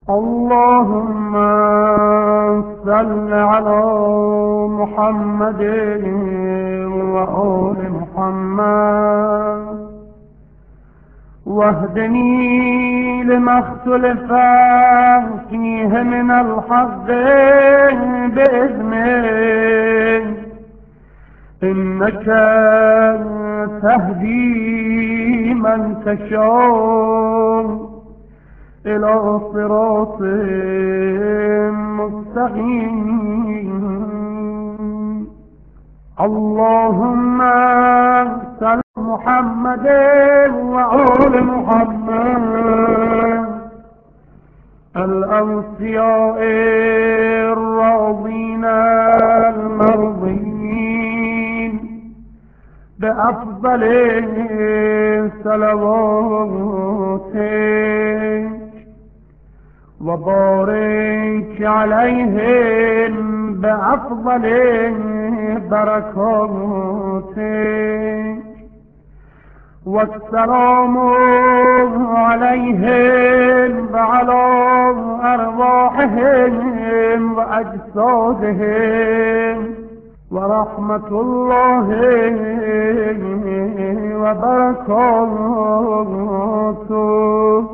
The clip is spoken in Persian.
اللهم صل على محمد وآل محمد واهدني لما اختلف فيه من الحق بإذنك إنك تهدي من تشاء إلى صراط مستقيم. اللهم صل محمد وآل محمد الأوصياء الراضين المرضين بأفضل صلواتك وبارك عليهم بأفضل بركاتك والسلام عليهم وعلى أرواحهم وأجسادهم ورحمة الله وبركاته.